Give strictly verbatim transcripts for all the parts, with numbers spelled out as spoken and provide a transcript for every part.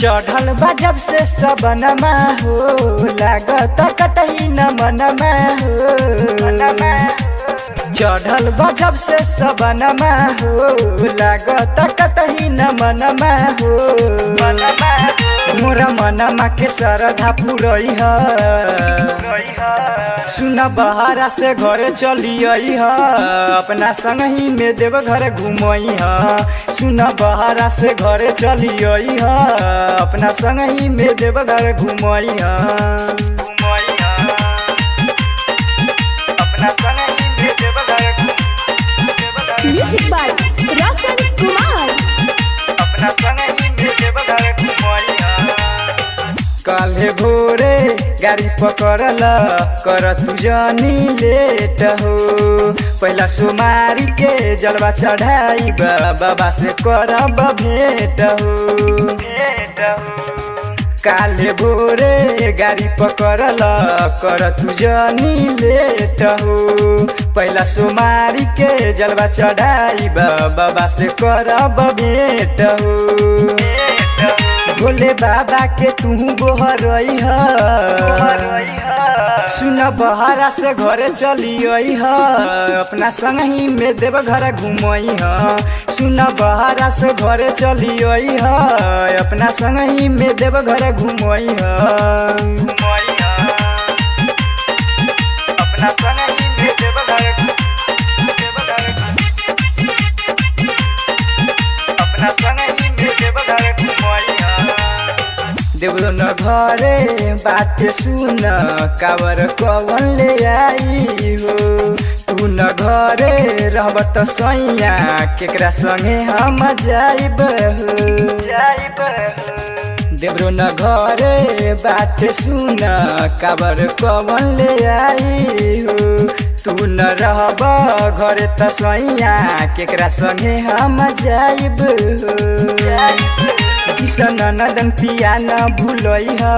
चढ़ल बा जब से सबनमा हो लागत कतही न मनमा हो चढ़ल बा जब से सबनमा हो लागत कतही न मनमा हो मोरा मनमा के सरधा पुरई ह सुन बहारा से घरे चली आई ह अपना संग ही में देव घर घूमई ह सुन बहारा से घरे चली आई ह अपना संग ही में देव घर घूमई ह अपना संग ही में देव घर म्यूजिक बाय रोशन कुमार। अपना संग ही में देव घर घूमई ह काले भोरे गाड़ी पकड़ल कर तू जानी लेट हो पहला सोमारी के जलवा चढ़ाई बाबा से करब भेंट हो काले भोरे गाड़ी पकड़ल कर तू जानी लेट हो पहला सोमारी के जलवा चढ़ाई बाबा से करब भेंट हो भोले बाबा के तू गोहरई ह सुन बहारा से घरे चली आई ह अपना संग ही में देव घर घूमई ह सुन बहारा से घरे चली आई ह अपना संग ही में देव घर घूमई ह अपना संग ही में देव घर अपना संग ही में देव घर घूमई ह देवरो न घरे बात सुन कावर कवन ले आई हो तू न घरे रहब त सैया केकरा संगे हम जाइब हो देवरो न घरे बात सुन कावर कवन ले आई हो तू न रहब घरे त सैया केकरा संगे हम जाइब हो किसन नदन पिया न भूलई ह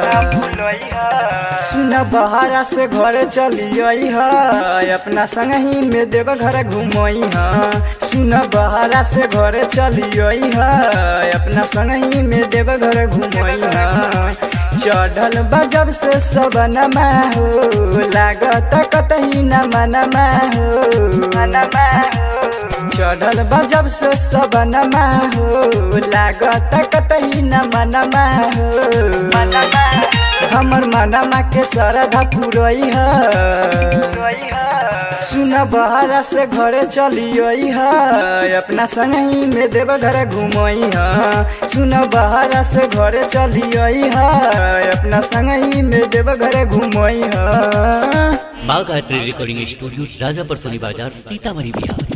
सुन बहारा से घरे चली आई ह अपना संग ही में देव घर घूमई ह सुन बहारा से घरे चली आई ह अपना संग ही में देव घर घूमई ह चढ़ल बा जब से सबनमा हो लागत कतही न मनमा हो चढ़ल बा जब से सबनमा हो लागत कतही न मनमा हो हमर मनमा के सरधा पुरई ह सुन बहारा से घरे चली आई ह अपना संग ही में देव घर घूमई ह सुन बहारा से घरे चली आई ह अपना संग ही में देव घर घूमई ह Bagh art recording studio Rajapur Soni Bazar Sitamarhi Bihar.